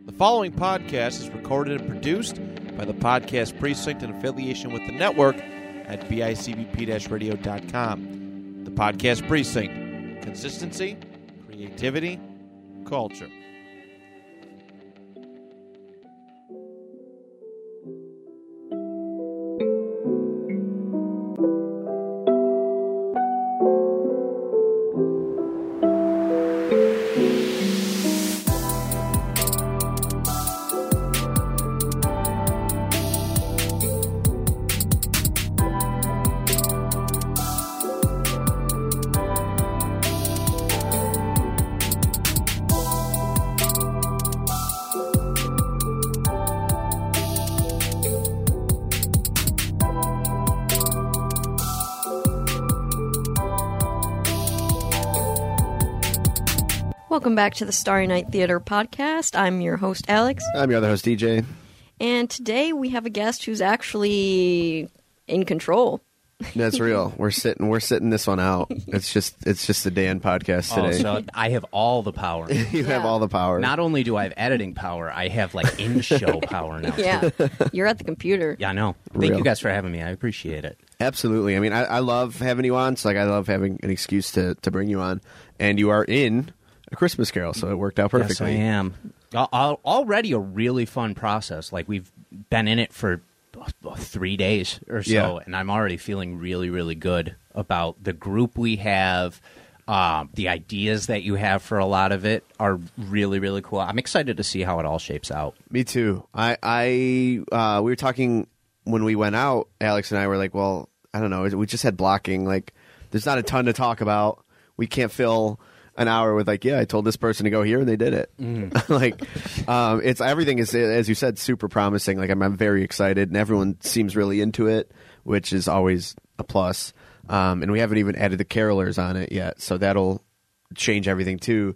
The following podcast is recorded and produced by the Podcast Precinct in affiliation with the network at bicbp-radio.com. The Podcast Precinct. Consistency, creativity, culture. Welcome back to the Starry Night Theater podcast. I'm your host, Alex. I'm your other host, DJ. And today we have a guest who's actually in control. That's real. We're sitting this one out. It's just the Dan podcast today. Oh, so I have all the power. You have all the power. Not only do I have editing power, I have like in-show power now. Yeah, you're at the computer. Yeah, I know. Thank you guys for having me. I appreciate it. Absolutely. I mean, I love having you on. So I love having an excuse to bring you on. And you are in A Christmas Carol, so it worked out perfectly. Yes, I am. Already a really fun process. Like, we've been in it for 3 days or so, and I'm already feeling really, really good about the group we have. The ideas that you have for a lot of it are really, really cool. I'm excited to see how it all shapes out. Me too. We were talking when we went out, Alex and I were like, well, I don't know. We just had blocking. Like, there's not a ton to talk about. We can't fill an hour with like, I told this person to go here and they did it. It's everything is, as you said, super promising. Like I'm very excited and everyone seems really into it, which is always a plus. And we haven't even added the carolers on it yet, so that'll change everything too.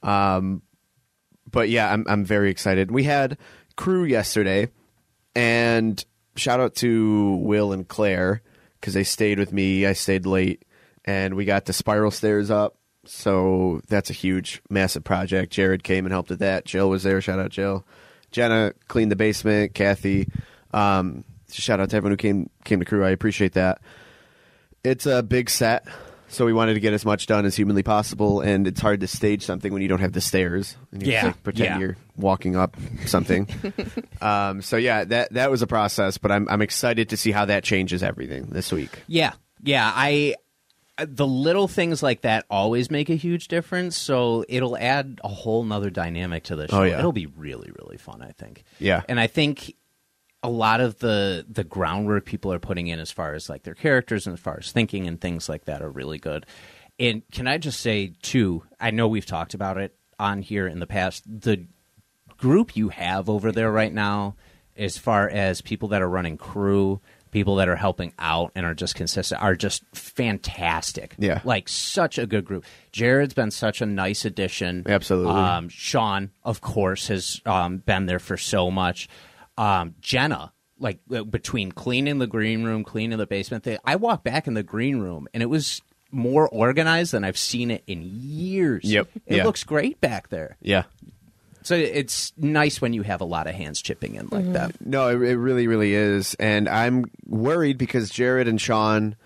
But yeah, I'm very excited. We had crew yesterday, and shout out to Will and Claire because they stayed with me. I stayed late, and we got the spiral stairs up. So that's a huge, massive project. Jared came and helped with that. Jill was there. Shout out Jill. Jenna cleaned the basement. Kathy. Shout out to everyone who came to crew. I appreciate that. It's a big set, so we wanted to get as much done as humanly possible. And it's hard to stage something when you don't have the stairs. And you just, pretend you're walking up something. So yeah, that was a process. But I'm excited to see how that changes everything this week. Yeah. The little things like that always make a huge difference, so it'll add a whole nother dynamic to the show. Oh, yeah. It'll be really, really fun, I think. Yeah. And I think a lot of the groundwork people are putting in as far as like their characters and as far as thinking and things like that are really good. And can I just say, too, I know we've talked about it on here in the past, the group you have over there right now, as far as people that are running crew, people that are helping out and are just consistent, are just fantastic. Yeah. Like, such a good group. Jared's been such a nice addition. Absolutely. Sean, of course, has been there for so much. Jenna, like, between cleaning the green room, cleaning the basement, I walked back in the green room, and it was more organized than I've seen it in years. Yep. It looks great back there. Yeah. So it's nice when you have a lot of hands chipping in like that. No, it really, really is. And I'm worried because Jared and Sean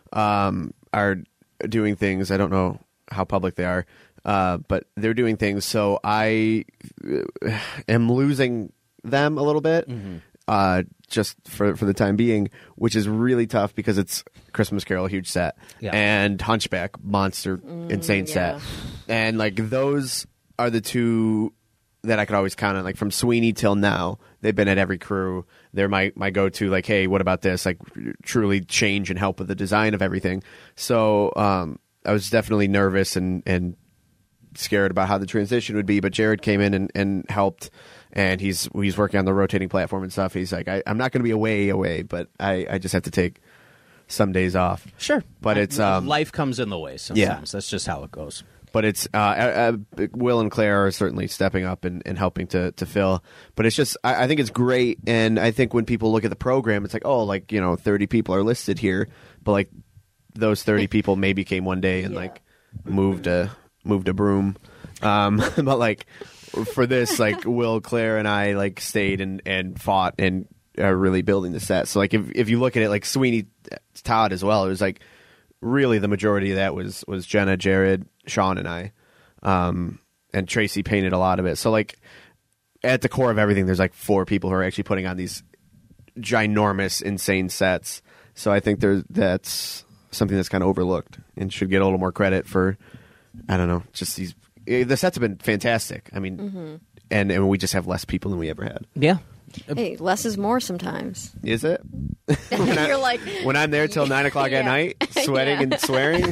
are doing things. I don't know how public they are, but they're doing things. So I am losing them a little bit just for the time being, which is really tough because it's Christmas Carol, huge set, and Hunchback, monster, insane set. And like those are the two that I could always count on, like from Sweeney till now. They've been at every crew. They're my go-to, like, hey, what about this? Like, truly change and help with the design of everything. So I was definitely nervous and scared about how the transition would be, but Jared came in and helped, and he's working on the rotating platform and stuff. He's like, I'm not going to be away, but I just have to take some days off. Sure. But it's... life comes in the way sometimes. Yeah. That's just how it goes. But it's Will and Claire are certainly stepping up and helping to fill. But it's just I think it's great, and I think when people look at the program, it's like, oh, like 30 people are listed here, but like those 30 people maybe came one day and like moved a broom, but like for this, like Will, Claire, and I like stayed and fought and are really building the set. So like if you look at it, like Sweeney Todd as well, it was like really the majority of that was Jenna, Jared, Sean, and I, and Tracy painted a lot of it. So like at the core of everything, there's like 4 people who are actually putting on these ginormous, insane sets. So I think that's something that's kind of overlooked and should get a little more credit for. I don't know, just these. The sets have been fantastic. I mean, and we just have less people than we ever had. Yeah. Hey, less is more sometimes. Is it? You're like when I'm there till 9 o'clock at night, sweating and swearing.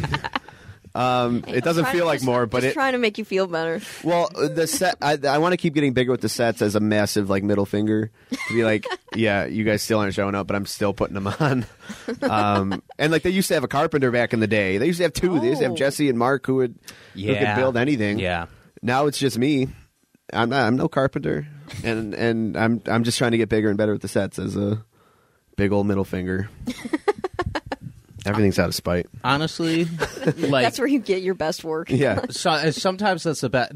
It doesn't feel like more, but trying to make you feel better. Well, the set. I want to keep getting bigger with the sets as a massive like middle finger to be like, yeah, you guys still aren't showing up, but I'm still putting them on. And like they used to have a carpenter back in the day. They used to have 2. They used to have Jesse and Mark who could build anything. Yeah. Now it's just me. I'm no carpenter, and I'm just trying to get bigger and better with the sets as a big old middle finger. Everything's out of spite. Honestly, like that's where you get your best work. Yeah. So, sometimes that's the best.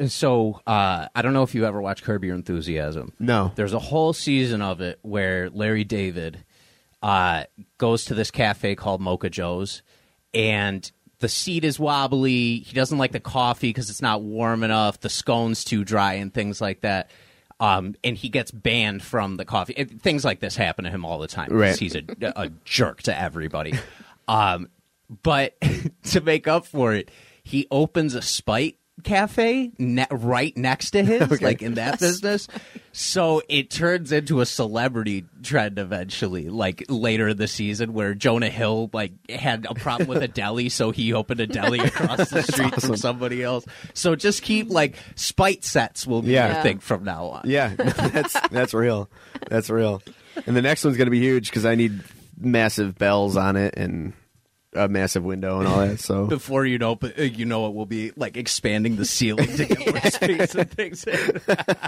I don't know if you ever watch Curb Your Enthusiasm. No. There's a whole season of it where Larry David goes to this cafe called Mocha Joe's, and the seat is wobbly. He doesn't like the coffee because it's not warm enough. The scone's too dry and things like that. And he gets banned from the coffee. Things like this happen to him all the time. Right. He's a jerk to everybody. But to make up for it, he opens a Spite cafe right next to his, like in that business. So it turns into a celebrity trend eventually, like later in the season where Jonah Hill like had a problem with a deli, so he opened a deli across the street from somebody else. So just keep like Spite sets will be your thing from now on. Yeah, that's real. That's real. And the next one's going to be huge because I need massive bells on it and a massive window and all that. So before you know it will be like expanding the ceiling to get more space and things in.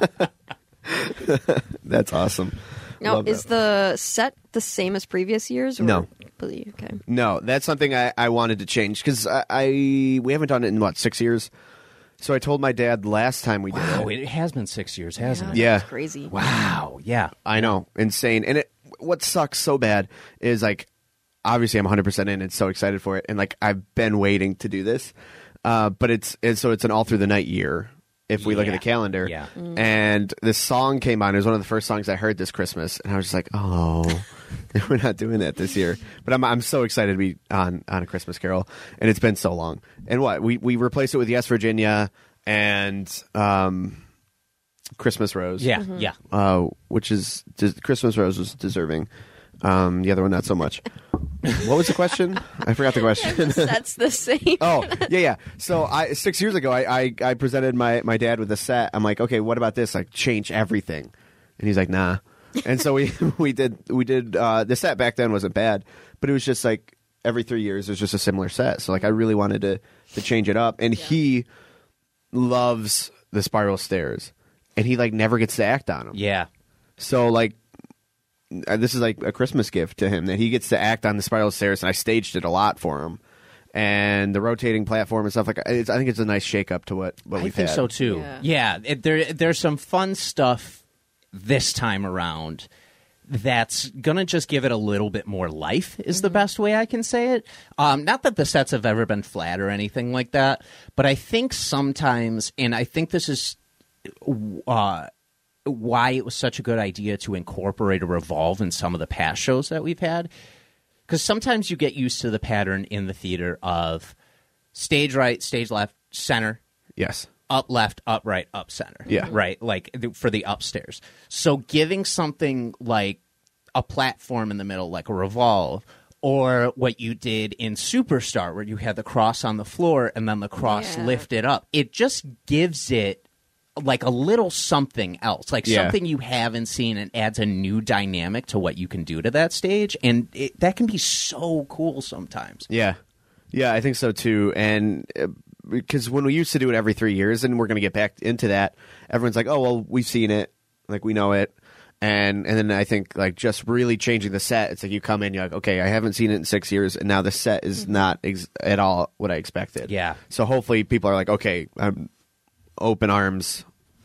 That's awesome. Now, is the set the same as previous years? Or No. Okay. No, that's something I wanted to change because we haven't done it in 6 years. So I told my dad last time we did it. Wow, it has been 6 years, hasn't it? Yeah. That's crazy. Wow. Yeah. I know, insane. And what sucks so bad is like, obviously I'm 100% in and so excited for it, and like I've been waiting to do this, but it's an all through the night year if we look at the calendar. Yeah. And this song came on. It was one of the first songs I heard this Christmas, and I was just like, oh, we're not doing that this year. But I'm so excited to be on A Christmas Carol, and it's been so long. And we replaced it with Yes Virginia and Christmas Rose. Yeah. Mm-hmm. Yeah. Which is Christmas Rose was deserving. The other one not so much. What was the question? I forgot the question. That's the same. Oh, yeah. So 6 years ago, I presented my dad with a set. I'm like, okay, what about this? Like, change everything. And he's like, nah. And so we did the set back then wasn't bad, but it was just like every 3 years there's just a similar set. So like I really wanted to change it up. And he loves the spiral stairs, and he like never gets to act on them. Yeah. So like, this is like a Christmas gift to him that he gets to act on the spiral stairs, and I staged it a lot for him, and the rotating platform and stuff like. I think it's a nice shake up to what we've had. I think so too. Yeah, there's some fun stuff this time around that's gonna just give it a little bit more life. Is the best way I can say it. Not that the sets have ever been flat or anything like that, but I think sometimes, and I think this is. Why it was such a good idea to incorporate a revolve in some of the past shows that we've had. Because sometimes you get used to the pattern in the theater of stage right, stage left, center. Yes. Up left, up right, up center. Yeah. Right? Like for the upstairs. So giving something like a platform in the middle, like a revolve, or what you did in Superstar, where you had the cross on the floor and then the cross lifted up. It just gives it like a little something else, like something you haven't seen, and adds a new dynamic to what you can do to that stage. And that can be so cool sometimes. Yeah. Yeah, I think so too. And because when we used to do it every 3 years, and we're going to get back into that, everyone's like, oh, well, we've seen it. Like, we know it. And then I think like just really changing the set, it's like you come in, you're like, okay, I haven't seen it in 6 years, and now the set is not at all what I expected. Yeah. So hopefully people are like, okay, I'm open arms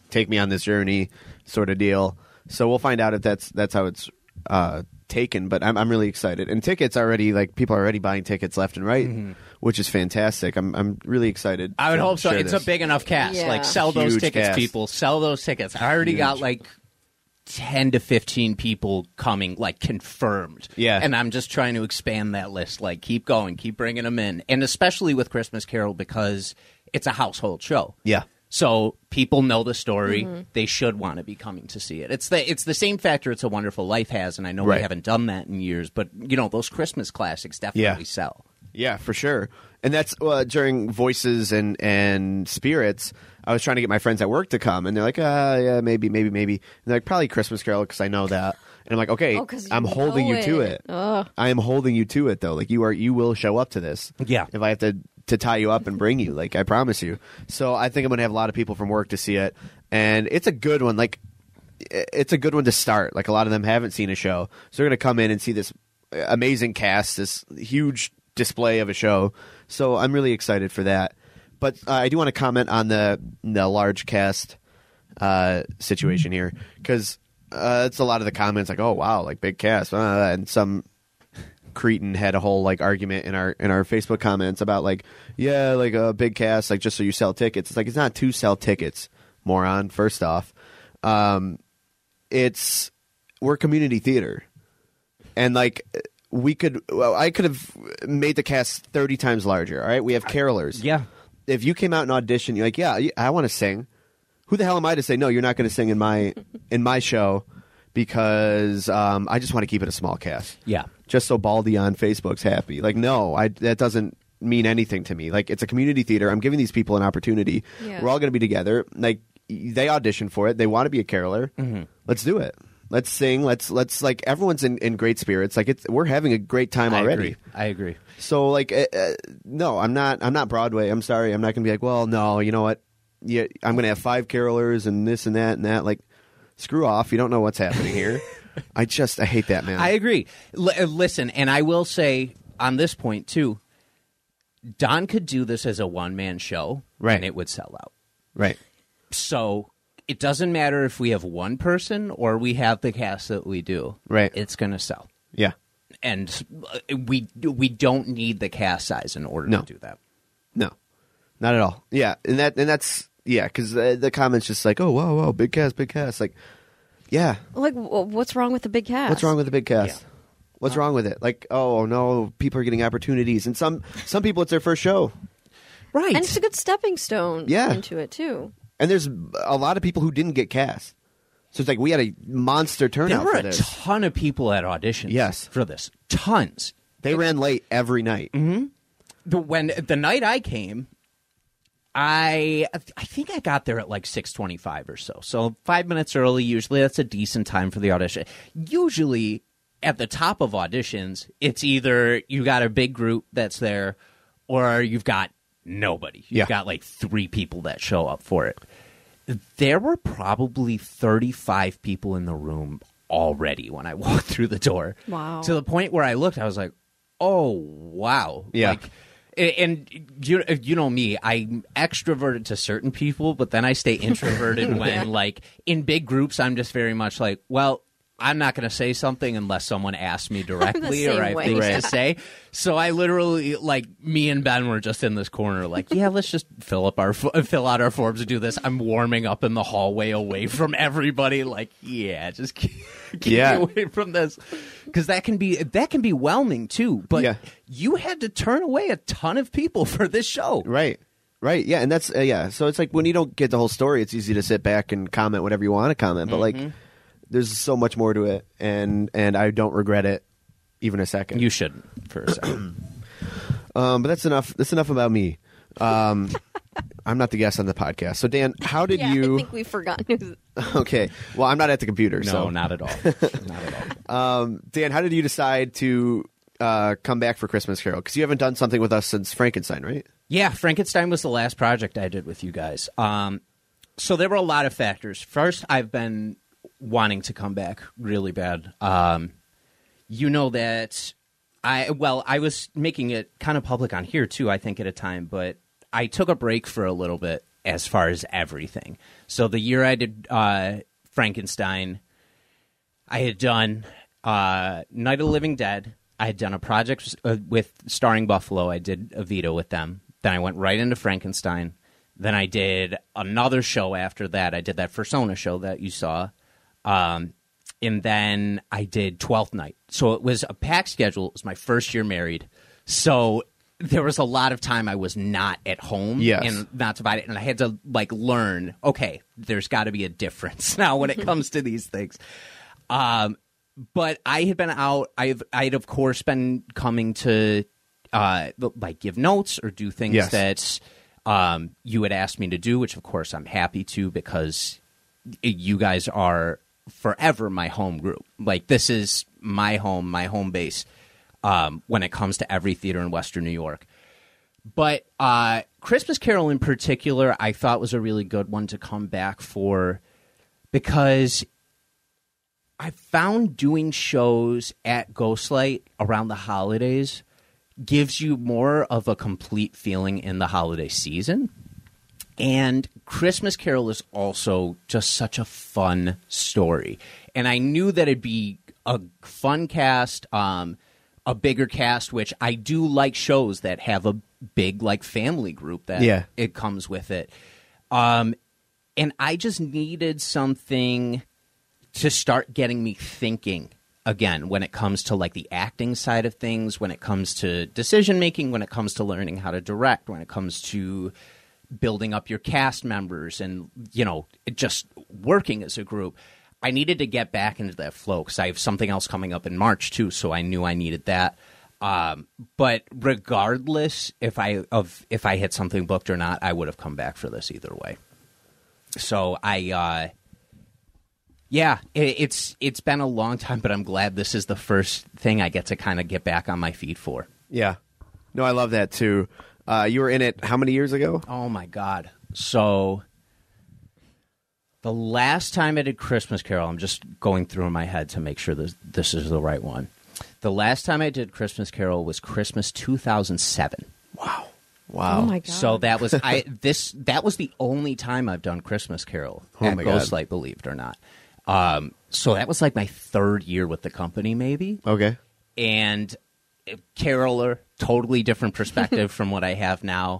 take me on this journey sort of deal. So we'll find out if that's how it's taken. But I'm really excited. And tickets already, like, people are already buying tickets left and right, which is fantastic. I'm really excited. I would to hope so. share It's this. a big enough cast. Yeah. Like, sell those Huge tickets, cast. people. Sell those tickets. I already got like 10 to 15 people coming, like, confirmed. Yeah. And I'm just trying to expand that list. Like, keep going, keep bringing them in. And especially with Christmas Carol, because it's a household show. Yeah. So people know the story. They should want to be coming to see it. It's the same factor It's a Wonderful Life has, and I know Right. we haven't done that in years, but, you know, those Christmas classics definitely sell. Yeah, for sure. And that's during Voices and Spirits. I was trying to get my friends at work to come, and they're like, yeah, maybe. And they're like, probably Christmas Carol because I know that. And I'm like, okay, 'cause I'm you holding know you to it. it. I am holding you to it, though. Like, you will show up to this. Yeah. If I have to tie you up and bring you, like, I promise you. So I think I'm going to have a lot of people from work to see it. And it's a good one. Like, it's a good one to start. Like, a lot of them haven't seen a show. So they're going to come in and see this amazing cast, this huge display of a show. So I'm really excited for that. But I do want to comment on the large cast situation here, because it's a lot of the comments like, oh wow, like big cast, and some cretin had a whole like argument in our Facebook comments about like, yeah, like a big cast, like just so you sell tickets. It's like, it's not to sell tickets, moron. First off, we're community theater, and like I could have made the cast 30 times larger. All right, we have carolers. Yeah. If you came out and auditioned, you're like, yeah, I want to sing. Who the hell am I to say no? You're not going to sing in my show because I just want to keep it a small cast. Yeah. Just so Baldy on Facebook's happy. Like, no, that doesn't mean anything to me. Like, it's a community theater. I'm giving these people an opportunity. Yeah. We're all going to be together. Like, they audition for it. They want to be a caroler. Let's do it. Let's sing. Let's like, everyone's in great spirits. Like, we're having a great time already. I agree. So like, no, I'm not Broadway. I'm sorry. I'm not going to be like, well, no, you know what? Yeah, I'm going to have 5 carolers and this and that and that. Like, screw off. You don't know what's happening here. I hate that, man. I agree. Listen, and I will say on this point too, Don could do this as a one-man show, Right. and it would sell out. Right. So it doesn't matter if we have one person or we have the cast that we do. Right. It's going to sell. Yeah. And we don't need the cast size in order No. to do that. No, not at all. Yeah. And that's, yeah. Because the comments just like, oh, whoa, big cast. Like, yeah. Like, what's wrong with the big cast? What's wrong with the big cast? Yeah. What's wrong with it? Like, oh no, people are getting opportunities, and some people it's their first show. Right. And it's a good stepping stone Yeah. into it too. And there's a lot of people who didn't get cast. So it's like we had a monster there turnout were for a this. ton of people at auditions Yes. for this. Tons. They ran late every night. When the night I came, I think I got there at like 6:25 or so. So 5 minutes early. Usually that's a decent time for the audition. Usually at the top of auditions, it's either you got a big group that's there, or you've got nobody. You've Yeah. got like 3 people that show up for it. There were probably 35 people in the room already when I walked through the door. Wow. To the point where I looked, I was like, oh, wow. Yeah. Like, and you know me, I'm extroverted to certain people, but then I stay introverted when, like, in big groups, I'm just very much like, well, I'm not going to say something unless someone asks me directly or same I have way. things Right. to say. So I literally, like, me and Ben were just in this corner, like, yeah, let's just fill out our forms and do this. I'm warming up in the hallway away from everybody. Like, yeah, just keep Yeah. me away from this, because that can be whelming too. But Yeah. you had to turn away a ton of people for this show. Right. Yeah, and that's yeah. So it's like when you don't get the whole story, it's easy to sit back and comment whatever you want to comment. But like, there's so much more to it, and I don't regret it even a second. You shouldn't for a second. But that's enough. That's enough about me. I'm not the guest on the podcast. So Dan, how did Yeah, you? I think we've forgotten. Okay. Well, I'm not at the computer. No, so not at all. Not at all. Dan, how did you decide to come back for Christmas Carol? Because you haven't done something with us since Frankenstein, right? Yeah, Frankenstein was the last project I did with you guys. So there were a lot of factors. First, I've been wanting to come back really bad. You know that I was making it kind of public on here too, I think, at a time, but I took a break for a little bit, as far as everything. So the year I did Frankenstein, I had done Night of the Living Dead. I had done a project with starring Buffalo. I did Evita with them. Then I went right into Frankenstein. Then I did another show after that. I did that Fursona show that you saw. And then I did 12th Night. So it was a packed schedule. It was my first year married. So there was a lot of time I was not at home and not divided. And I had to learn, okay, there's got to be a difference now when it comes to these things. But I had been out. I'd of course been coming to give notes or do things that you had asked me to do, which of course I'm happy to, because you guys are forever my home group. This is my home base when it comes to every theater in Western New York. But Christmas Carol in particular, I thought was a really good one to come back for, because I found doing shows at Ghostlight around the holidays gives you more of a complete feeling in the holiday season. And Christmas Carol is also just such a fun story. And I knew that it'd be a fun cast, a bigger cast, which I do like shows that have a big family group that it comes with it. And I just needed something to start getting me thinking again when it comes to the acting side of things, when it comes to decision making, when it comes to learning how to direct, when it comes to building up your cast members and, just working as a group. I needed to get back into that flow because I have something else coming up in March too, so I knew I needed that. But regardless if I had something booked or not, I would have come back for this either way. So it's been a long time, but I'm glad this is the first thing I get to kind of get back on my feet for. Yeah. No, I love that too. You were in it how many years ago? Oh, my God. So the last time I did Christmas Carol, I'm just going through in my head to make sure this is the right one. The last time I did Christmas Carol was Christmas 2007. Wow. Oh, my God. So that was that was the only time I've done Christmas Carol at Ghostlight, believe it or not. So that was my third year with the company, maybe. Okay. And caroler, totally different perspective from what I have now.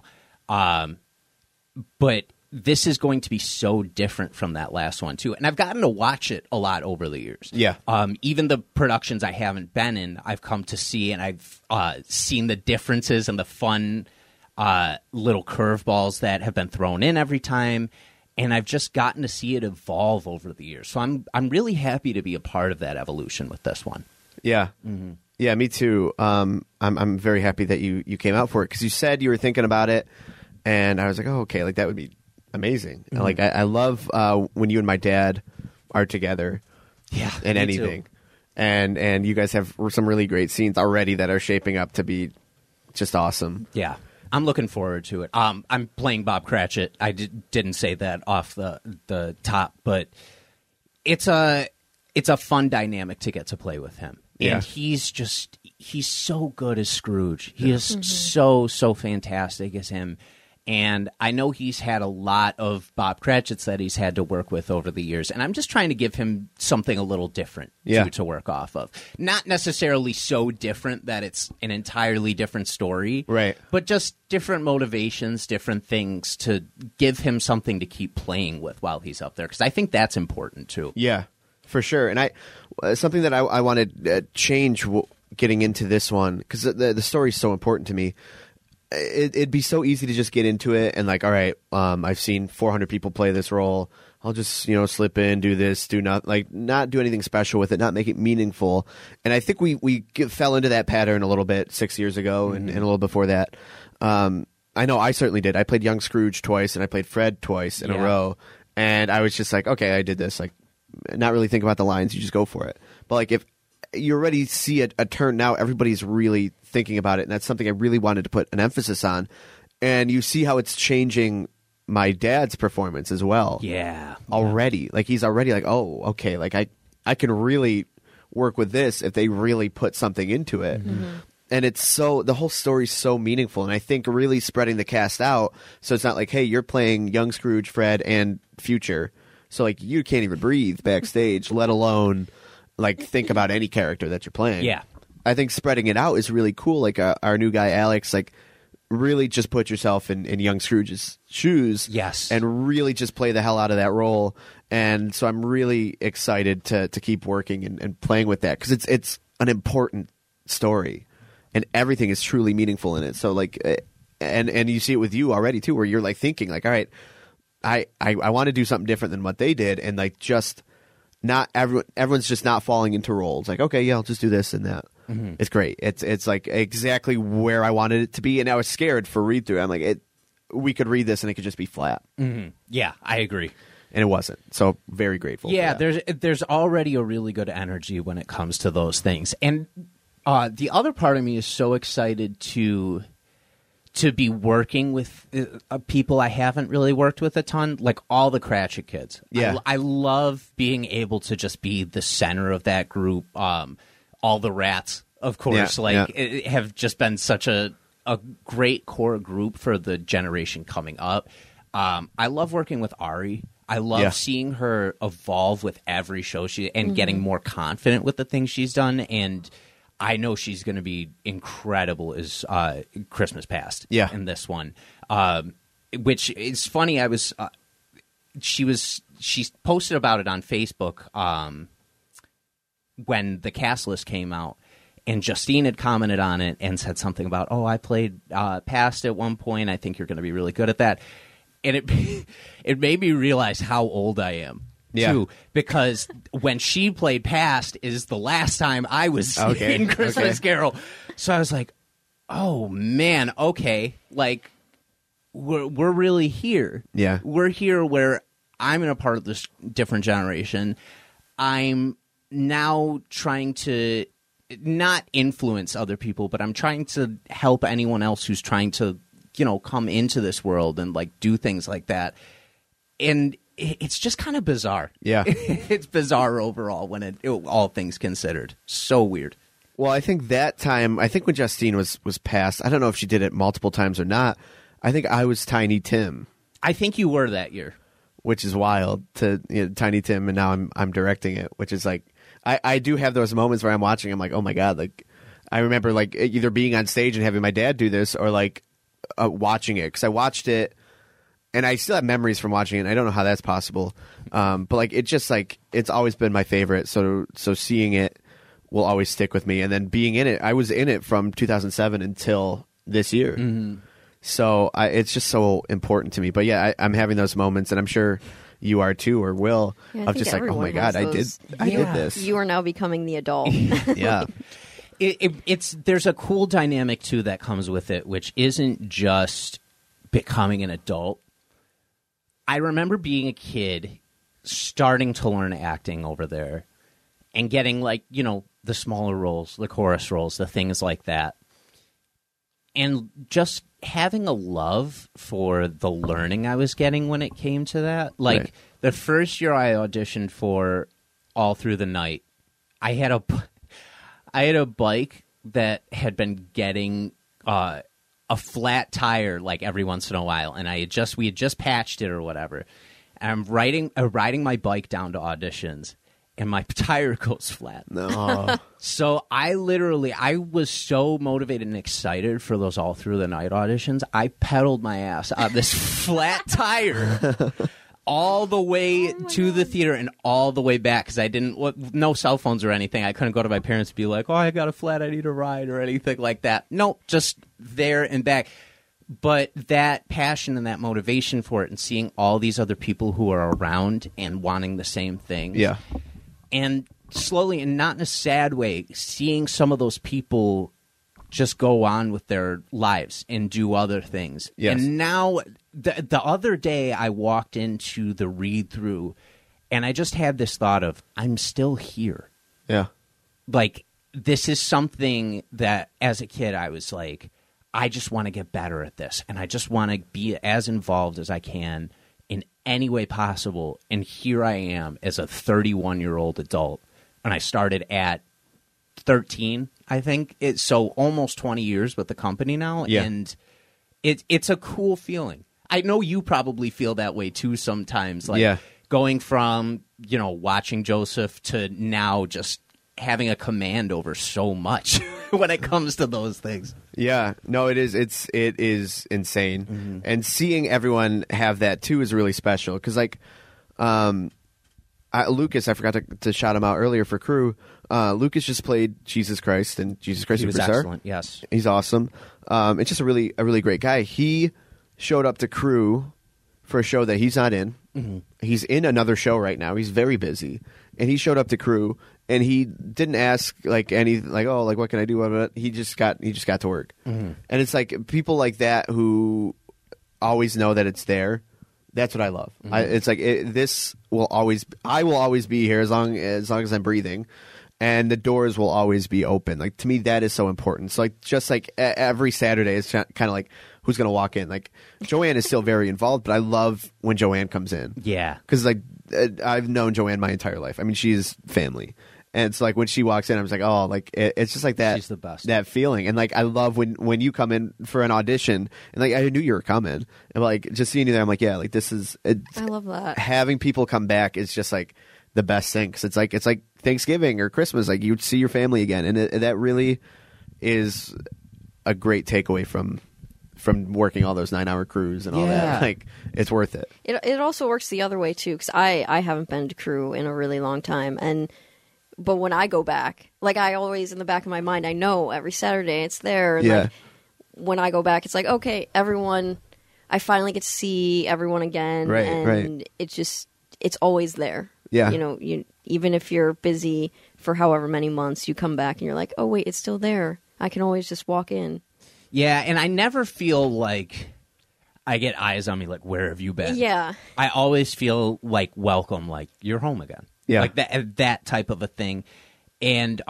But this is going to be so different from that last one, too. And I've gotten to watch it a lot over the years. Yeah. Even the productions I haven't been in, I've come to see, and I've seen the differences and the fun little curveballs that have been thrown in every time. And I've just gotten to see it evolve over the years. So I'm really happy to be a part of that evolution with this one. Yeah. Mm-hmm. Yeah, me too. I'm very happy that you came out for it, because you said you were thinking about it, and I was like, oh, okay, that would be amazing. Mm-hmm. I love when you and my dad are together. Yeah, in anything, too. and you guys have some really great scenes already that are shaping up to be just awesome. Yeah. I'm looking forward to it. I'm playing Bob Cratchit. I didn't say that off the top, but it's a fun dynamic to get to play with him. Yeah. And he's so good as Scrooge. He is so fantastic as him. And I know he's had a lot of Bob Cratchits that he's had to work with over the years. And I'm just trying to give him something a little different to work off of. Not necessarily so different that it's an entirely different story. Right. But just different motivations, different things to give him something to keep playing with while he's up there. Because I think that's important, too. Yeah, for sure. And something that I wanted to change getting into this one, because the story is so important to me. It'd be so easy to just get into it and all right, I've seen 400 people play this role. I'll just slip in, do this, do not do anything special with it, not make it meaningful. And I think we fell into that pattern a little bit 6 years ago and a little before that. I know I certainly did. I played young Scrooge twice and I played Fred twice in a row, and I was just okay, I did this. Not really think about the lines, you just go for it. But if you already see a turn now, everybody's really thinking about it, and that's something I really wanted to put an emphasis on. And you see how it's changing my dad's performance as well. Yeah. Already. He's already oh, okay, I can really work with this if they really put something into it. Mm-hmm. And it's so, the whole story's so meaningful. And I think really spreading the cast out, so it's not like, hey, you're playing young Scrooge, Fred, and Future. So, like, you can't even breathe backstage, let alone, like, think about any character that you're playing. Yeah. I think spreading it out is really cool. Like, our new guy, Alex, like, really just put yourself in young Scrooge's shoes. Yes. And really just play the hell out of that role. And so I'm really excited to keep working and playing with that, because it's an important story. And everything is truly meaningful in it. So, like, and you see it with you already, too, where you're, like, thinking, like, all right, I want to do something different than what they did. And, like, just not everyone's just not falling into roles. Like, okay, yeah, I'll just do this and that. Mm-hmm. It's great. It's, like, exactly where I wanted it to be. And I was scared for read-through. I'm like, we could read this and it could just be flat. Mm-hmm. Yeah, I agree. And it wasn't. So, very grateful. Yeah, for that. there's already a really good energy when it comes to those things. And the other part of me is so excited to be working with people I haven't really worked with a ton, like all the Cratchit kids. Yeah. I love being able to just be the center of that group. All the rats, of course, have just been such a great core group for the generation coming up. I love working with Ari. I love seeing her evolve with every show and getting more confident with the things she's done. And I know she's going to be incredible as Christmas Past in this one. Which is funny. She posted about it on Facebook when the cast list came out, and Justine had commented on it and said something about, I played Past at one point. I think you're going to be really good at that. And it made me realize how old I am. Too, because when she played Past is the last time I was in Christmas Carol. So I was like, oh man, okay, like we're really here. Yeah, we're here where I'm in a part of this different generation. I'm now trying to not influence other people, but I'm trying to help anyone else who's trying to, come into this world and like do things like that. And it's just kind of bizarre. Yeah. It's bizarre overall when all things considered. So weird. Well, I think when Justine was passed, I don't know if she did it multiple times or not. I think I was Tiny Tim. I think you were that year. Which is wild to Tiny Tim, and now I'm directing it, which is like, I do have those moments where I'm watching, I'm like, oh my God, like I remember like either being on stage and having my dad do this or like watching it, because I watched it. And I still have memories from watching it, and I don't know how that's possible. But, like, it just, like, it's always been my favorite. So seeing it will always stick with me. And then being in it, I was in it from 2007 until this year. Mm-hmm. So it's just so important to me. But, yeah, I'm having those moments, and I'm sure you are too, or will, of just like, oh, my God, I did this. You are now becoming the adult. Yeah. There's a cool dynamic, too, that comes with it, which isn't just becoming an adult. I remember being a kid, starting to learn acting over there, and getting, like, the smaller roles, the chorus roles, the things like that. And just having a love for the learning I was getting when it came to that. Like, the first year I auditioned for All Through the Night, I had a bike that had been getting a flat tire like every once in a while, and we had just patched it or whatever. And I'm riding my bike down to auditions, and my tire goes flat. No. So I was so motivated and excited for those All Through the Night auditions. I pedaled my ass on this flat tire all the way to the theater and all the way back, because no cell phones or anything. I couldn't go to my parents and be like, I got a flat, I need a ride, or anything like that. Nope, just there and back. But that passion and that motivation for it, and seeing all these other people who are around and wanting the same thing. Yeah. And slowly, and not in a sad way, seeing some of those people just go on with their lives and do other things. Yes. And now, the other day, I walked into the read-through, and I just had this thought of, I'm still here. Yeah. Like, this is something that, as a kid, I was like, I just want to get better at this, and I just want to be as involved as I can in any way possible. And here I am as a 31-year-old adult, and I started at 13, I think. So almost 20 years with the company now. Yeah. And it's a cool feeling. I know you probably feel that way too sometimes. Like going from, watching Joseph to now just having a command over so much when it comes to those things. Yeah, no, it is. It is insane, and seeing everyone have that too is really special. Because Lucas, I forgot to shout him out earlier for crew. Lucas just played Jesus Christ and Jesus Christ He was Superstar. excellent. Yes, he's awesome. It's just a really great guy. He showed up to crew for a show that he's not in. He's in another show right now. He's very busy, and he showed up to crew. And he didn't ask what can I do? He just got to work. And it's like people like that who always know that it's there. That's what I love. It's like I will always be here as long as I'm breathing, and the doors will always be open. Like, to me, that is so important. So just like every Saturday, it's kind of like who's going to walk in. Like, Joanne is still very involved, but I love when Joanne comes in. Yeah, because I've known Joanne my entire life. I mean, she's family. And it's like when she walks in, I was like, oh, like it's just like that. She's the best. That feeling. And like I love when you come in for an audition, and like I knew you were coming, and like just seeing you there, I'm like, yeah, like this is. I love that. Having people come back is just like the best thing, because it's like Thanksgiving or Christmas, like you see your family again, and that really is a great takeaway from working all those 9-hour crews and all that. Like, it's worth it. It also works the other way too, because I haven't been to crew in a really long time, but when I go back, like, I always, in the back of my mind, I know every Saturday it's there. And like, when I go back, it's like, okay, everyone, I finally get to see everyone again. And it's always there. Yeah. Even if you're busy for however many months, you come back and you're like, oh, wait, it's still there. I can always just walk in. Yeah, and I never feel like I get eyes on me, like, where have you been? Yeah. I always feel like welcome, like, you're home again. Yeah. Like that type of a thing. And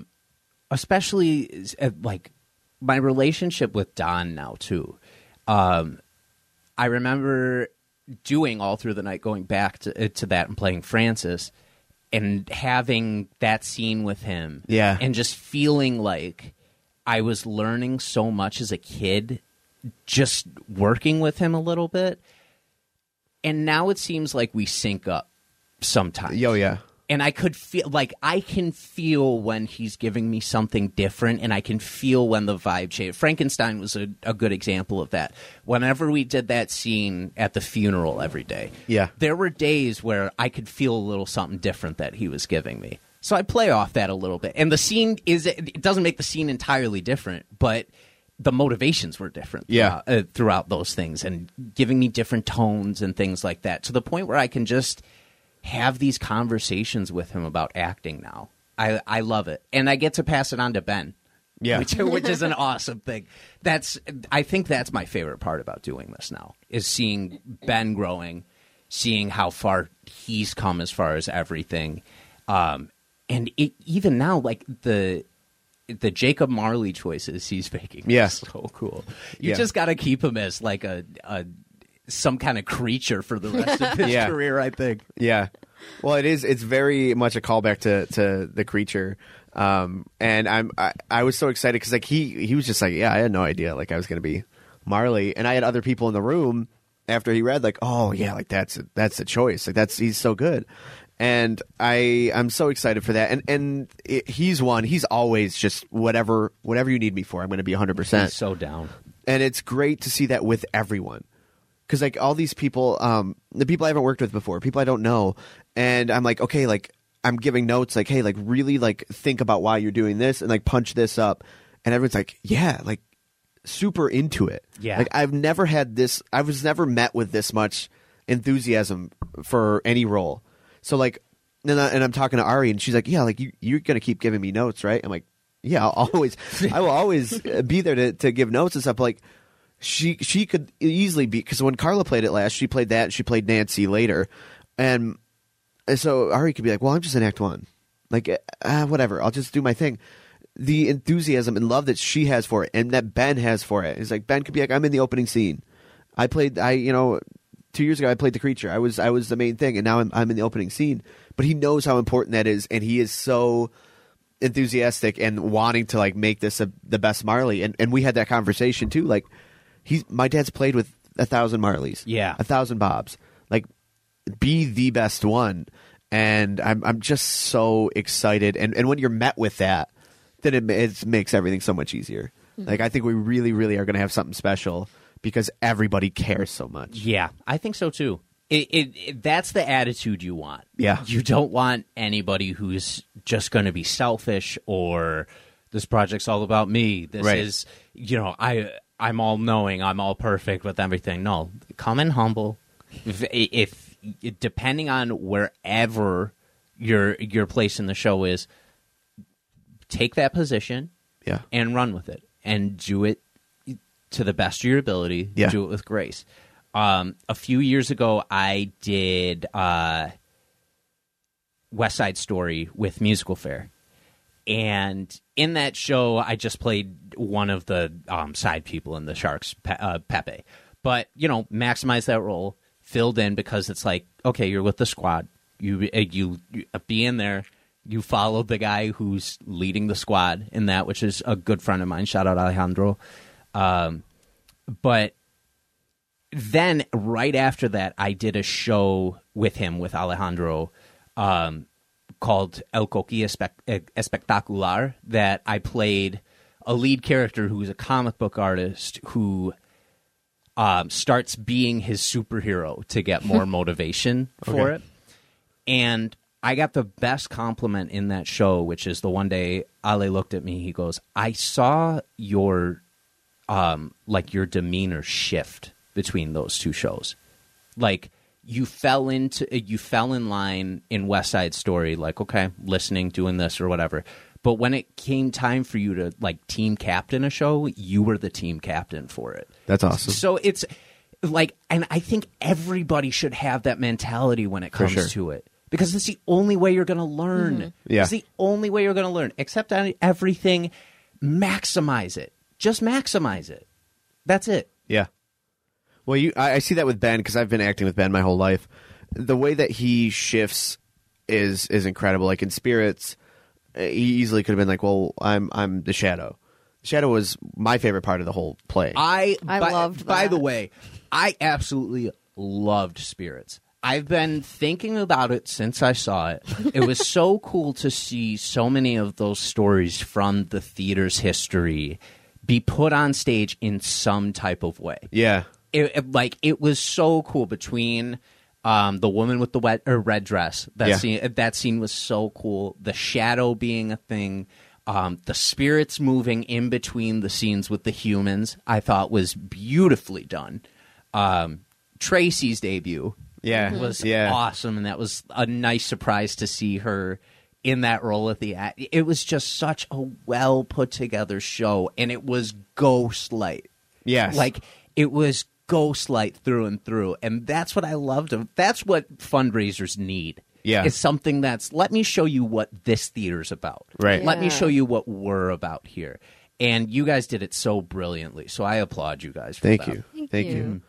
especially like my relationship with Don now too. I remember doing All Through the Night, going back to that and playing Francis and having that scene with him. Yeah. And just feeling like I was learning so much as a kid just working with him a little bit. And now it seems like we sync up sometimes. Oh, yeah. And I can feel when he's giving me something different, and I can feel when the vibe changes. Frankenstein was a good example of that. Whenever we did that scene at the funeral every day, there were days where I could feel a little something different that he was giving me. So I play off that a little bit. And the scene it doesn't make the scene entirely different, but the motivations were different throughout those things, and giving me different tones and things like that, to the point where I can just have these conversations with him about acting now. I love it. And I get to pass it on to Ben. Yeah. Which is an awesome thing. I think that's my favorite part about doing this now, is seeing Ben growing, seeing how far he's come as far as everything. And even now, like the Jacob Marley choices he's making are so cool. You just got to keep him as like some kind of creature for the rest of his career, I think. Yeah. Well, it's very much a callback to the creature. And I was so excited because like he was just like, I had no idea like I was going to be Marley, and I had other people in the room after he read like, oh yeah, like that's a choice. Like he's so good. And I'm so excited for that. And he's always just whatever you need me for, I'm going to be 100%. He's so down. And it's great to see that with everyone. Because like all these people, the people I haven't worked with before, people I don't know, and I'm like, okay, like I'm giving notes, like, hey, like really, like think about why you're doing this, and like punch this up, and everyone's like, yeah, like super into it. Yeah, like I've never had this. I was never met with this much enthusiasm for any role. So like, and I'm talking to Ari, and she's like, yeah, like you're gonna keep giving me notes, right? I'm like, yeah, I will always be there to give notes and stuff. But like, she could easily be, because when Carla played it last, she played that, she played Nancy later, and so Ari could be like, well, I'm just in Act 1, like whatever, I'll just do my thing. The enthusiasm and love that she has for it, and that Ben has for it, is like Ben could be like, I'm in the opening scene. 2 years ago I played the creature. I was the main thing, and now I'm in the opening scene. But he knows how important that is, and he is so enthusiastic and wanting to like make this the best Marley, and we had that conversation too. Like, my dad's played with 1,000 Marleys, 1,000 Bobs. Like, be the best one, and I'm just so excited. And when you're met with that, then it makes everything so much easier. Like, I think we really, really are going to have something special because everybody cares so much. Yeah, I think so too. That's the attitude you want. Yeah. You don't want anybody who's just going to be selfish or this project's all about me. This is, I'm all knowing, I'm all perfect with everything. No, come in humble. If depending on wherever your place in the show is, take that position and run with it and do it to the best of your ability. Yeah. Do it with grace. A few years ago, I did West Side Story with Musical Fair. And in that show, I just played one of the side people in the Sharks, Pepe. But, maximize that role, filled in because it's like, okay, you're with the squad. You be in there. You followed the guy who's leading the squad in that, which is a good friend of mine. Shout out Alejandro. But then right after that, I did a show with him, with Alejandro, called El Coqui Espectacular, that I played a lead character who's a comic book artist who starts being his superhero to get more motivation for it. And I got the best compliment in that show, which is the one day Ale looked at me, he goes, I saw your demeanor shift between those two shows. Like, you fell in line in West Side Story, like, okay, listening, doing this or whatever. But when it came time for you to like team captain a show, you were the team captain for it. That's awesome. So it's like, and I think everybody should have that mentality when it comes to it. Because it's the only way you're going to learn. Mm-hmm. Yeah. It's the only way you're going to learn. Accept everything, maximize it. Just maximize it. That's it. Yeah. Well, I see that with Ben because I've been acting with Ben my whole life. The way that he shifts is incredible. Like in Spirits, he easily could have been like, "Well, I'm the Shadow." Shadow was my favorite part of the whole play. I loved that. By the way, I absolutely loved Spirits. I've been thinking about it since I saw it. It was so cool to see so many of those stories from the theater's history be put on stage in some type of way. Yeah. It was so cool between the woman with the red dress. That scene was so cool. The shadow being a thing. The spirits moving in between the scenes with the humans, I thought was beautifully done. Tracy's debut was awesome, and that was a nice surprise to see her in that role at the end. It was just such a well put together show, and it was Ghostlight. Yes. Like, it was Ghostlight through and through, and that's what I loved. That's what fundraisers need. Yeah. It's something that's, let me show you what this theater's about. Right. Let me show you what we're about here. And you guys did it so brilliantly, so I applaud you guys for that. Thank you.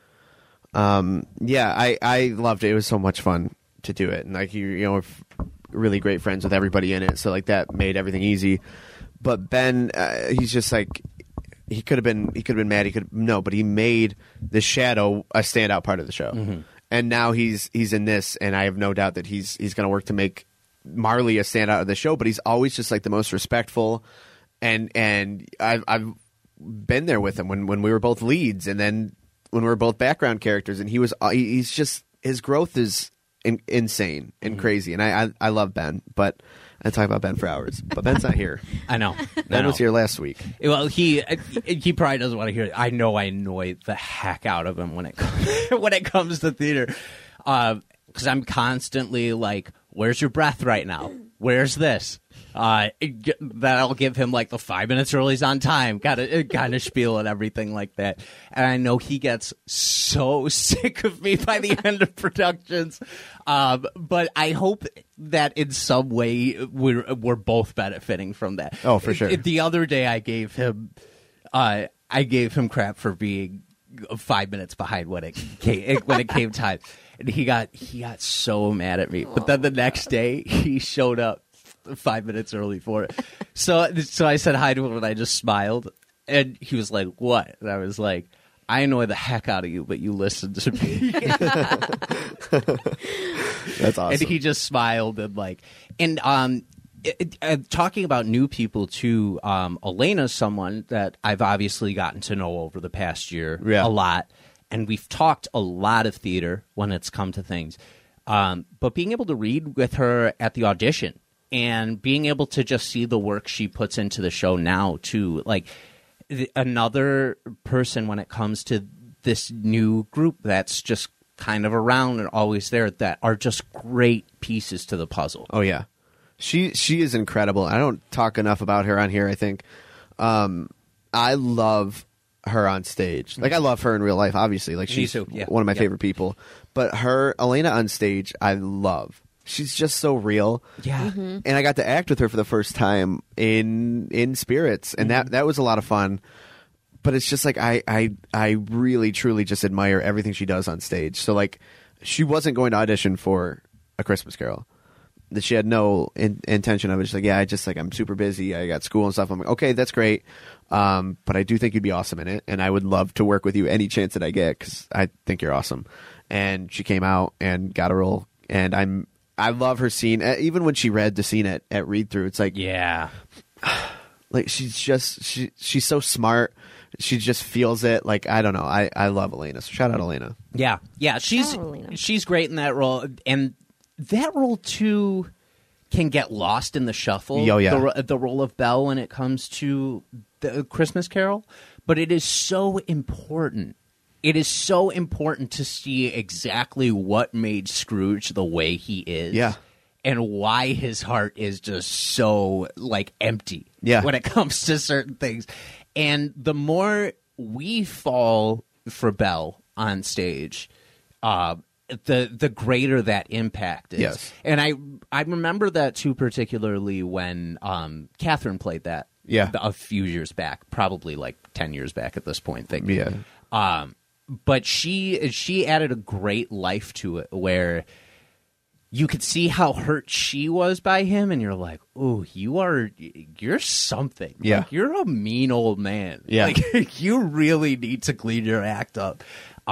I loved it. It was so much fun to do it, and like we're really great friends with everybody in it, so like that made everything easy. But Ben, he's just like, he could have been mad. But he made the Shadow a standout part of the show, and now he's in this, and I have no doubt that he's going to work to make Marley a standout of the show. But he's always just like the most respectful, and I've been there with him when we were both leads, and then when we were both background characters, and he's just, his growth is insane and crazy, and I love Ben, but I talk about Ben for hours, but Ben's not here. I know. Ben was here last week. Well, he probably doesn't want to hear it. I know I annoy the heck out of him when it comes to theater, because I'm constantly like, "Where's your breath right now? Where's this?" That'll give him like the 5 minutes early, he's on time, got a kind of spiel and everything like that. And I know he gets so sick of me by the end of productions. But I hope that in some way we're both benefiting from that. Oh, for sure. The other day I gave him crap for being 5 minutes behind when it came time. And he got so mad at me. But then the next day he showed up 5 minutes early for it. So I said hi to him, and I just smiled. And he was like, what? And I was like, I annoy the heck out of you, but you listen to me. That's awesome. And he just smiled talking about new people too. Elena's someone that I've obviously gotten to know over the past year a lot, and we've talked a lot of theater when it's come to things. But being able to read with her at the audition and being able to just see the work she puts into the show now too, like another person when it comes to this new group that's just kind of around and always there that are just great pieces to the puzzle. Oh yeah, she is incredible. I don't talk enough about her on here. I think I love her on stage. Like I love her in real life, obviously. Like she's one of my favorite people. But Elena on stage, I love. She's just so real. Yeah. Mm-hmm. And I got to act with her for the first time in Spirits, and that was a lot of fun. But it's just like I really truly just admire everything she does on stage. So like she wasn't going to audition for A Christmas Carol. That she had no intention of it. She's like, I'm super busy. I got school and stuff. I'm like, okay, that's great. But I do think you'd be awesome in it, and I would love to work with you any chance that I get because I think you're awesome. And she came out and got a role, and I love her scene. Even when she read the scene at read through, it's like like she's so smart. She just feels it. Like I don't know. I love Elena. So shout out Elena. Yeah. She's great in that role, and that role too can get lost in the shuffle. Oh, yeah. The role of Belle when it comes to the Christmas Carol, but it is so important. It is so important to see exactly what made Scrooge the way he is. Yeah. And why his heart is just so like empty when it comes to certain things. And the more we fall for Belle on stage, the greater that impact is. Yes. And I remember that too, particularly when Catherine played that a few years back, probably like 10 years back at this point. But she added a great life to it where you could see how hurt she was by him, and you're like, oh, you're something. Yeah. Like, you're a mean old man. Yeah. Like, you really need to clean your act up.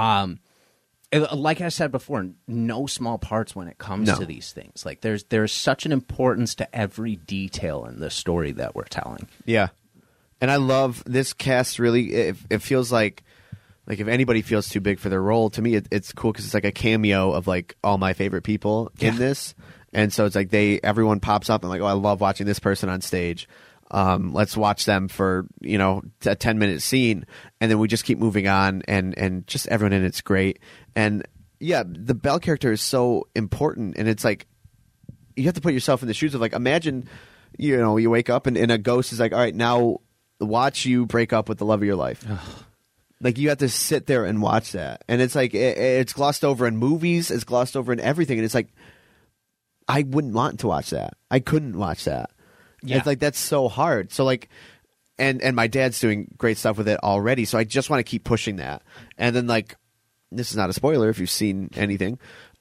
Like I said before, no small parts when it comes to these things. Like there's such an importance to every detail in the story that we're telling. Yeah. And I love this cast really. It feels like if anybody feels too big for their role, to me it's cool because it's like a cameo of like all my favorite people in this. And so it's like everyone pops up and like, oh, I love watching this person on stage. Let's watch them for, a 10-minute scene, and then we just keep moving on, and just everyone in it's great. And yeah, the Belle character is so important, and it's like you have to put yourself in the shoes of like, imagine, you wake up and a ghost is like, all right, now watch you break up with the love of your life. Like you have to sit there and watch that, and it's like it's glossed over in movies, it's glossed over in everything, and it's like I wouldn't want to watch that. I couldn't watch that. Yeah. It's like that's so hard. So like, and my dad's doing great stuff with it already. So I just want to keep pushing that. And then like, this is not a spoiler if you've seen anything.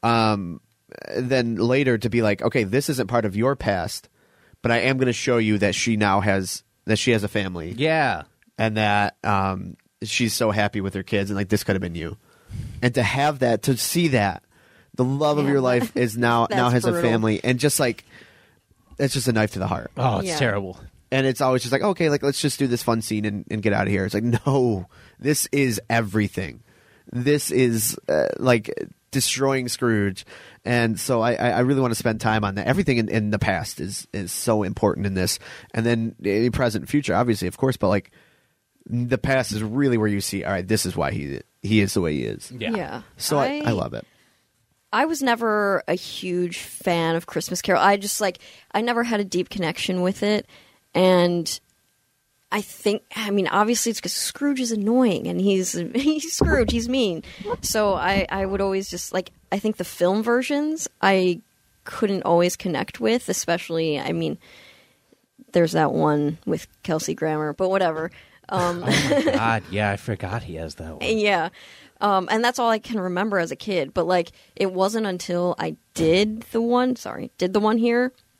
Then later to be like, okay, this isn't part of your past, but I am going to show you that she has a family. Yeah, and that she's so happy with her kids, and like this could have been you. And to have that, to see that the love of your life is now has brutal. A family, and just like. It's just a knife to the heart. Oh, it's terrible. And it's always just like, okay, like let's just do this fun scene and get out of here. It's like, no, this is everything. This is like destroying Scrooge. And so I really want to spend time on that. Everything in the past is so important in this. And then in present and future, obviously, of course, but like the past is really where you see, all right, this is why he is the way he is. Yeah. So I love it. I was never a huge fan of Christmas Carol. I never had a deep connection with it. And obviously it's because Scrooge is annoying and he's Scrooge, he's mean. So I would always just like, I think the film versions I couldn't always connect with, especially, there's that one with Kelsey Grammer, but whatever. Oh my God. Yeah, I forgot he has that one. Yeah. And that's all I can remember as a kid. But like, it wasn't until I did the one here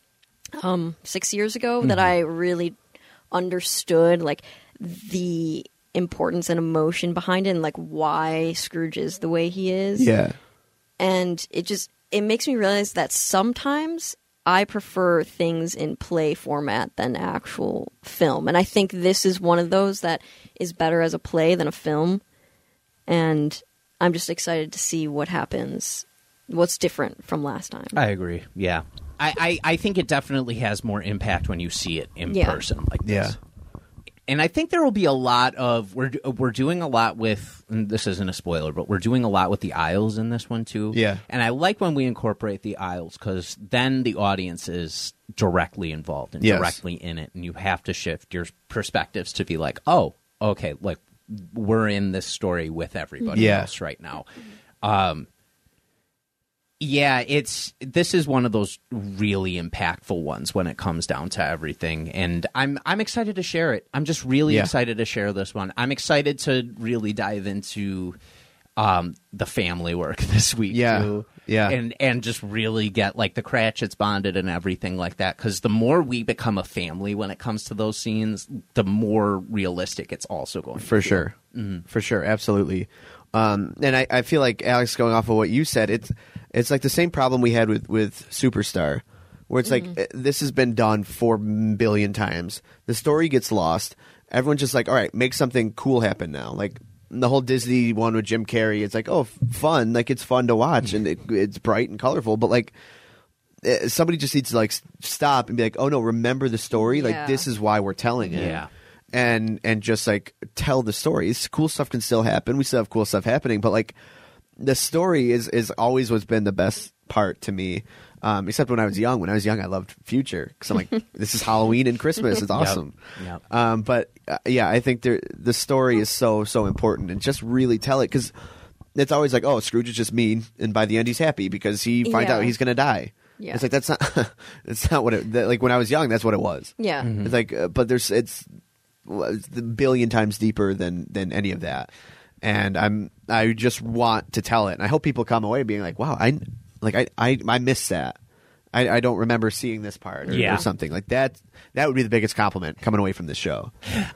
6 years ago that I really understood like the importance and emotion behind it and like why Scrooge is the way he is. Yeah. And it makes me realize that sometimes I prefer things in play format than actual film. And I think this is one of those that is better as a play than a film. And I'm just excited to see what happens, what's different from last time. I agree. Yeah. I think it definitely has more impact when you see it in person like this. Yeah. And I think there will be a lot of we're doing a lot with, and this isn't a spoiler, but we're doing a lot with the aisles in this one too. Yeah. And I like when we incorporate the aisles because then the audience is directly involved and directly in it, and you have to shift your perspectives to be like, oh, okay, like we're in this story with everybody else right now. Yeah, this is one of those really impactful ones when it comes down to everything, and I'm excited to share it. I'm just really excited to share this one. I'm excited to really dive into the family work this week too. Yeah, and just really get like the Cratchits bonded and everything like that. Because the more we become a family when it comes to those scenes, the more realistic it's also going to for sure. For sure, absolutely. And I feel like, Alex, going off of what you said, it's like the same problem we had with Superstar, where it's like this has been done 4 billion times. The story gets lost. Everyone's just like, all right, make something cool happen now. Like the whole Disney one with Jim Carrey, it's like, oh, fun. Like it's fun to watch and it's bright and colorful. But like somebody just needs to like stop and be like, oh no, remember the story. Like this is why we're telling it. Yeah. And just like tell the story. Cool stuff can still happen. We still have cool stuff happening, but like the story is always what's been the best part to me. Except when I was young. When I was young, I loved Future because I'm like, this is Halloween and Christmas. It's awesome. Yep. But I think the story is so important, and just really tell it, because it's always like, oh, Scrooge is just mean, and by the end he's happy because he finds out he's going to die. Yeah. It's like that's not what it. Like when I was young, that's what it was. Yeah. It's like, but it's a billion times deeper than any of that, and I just want to tell it, and I hope people come away being like, wow, I missed that. I don't remember seeing this part or something like that. That would be the biggest compliment coming away from this show.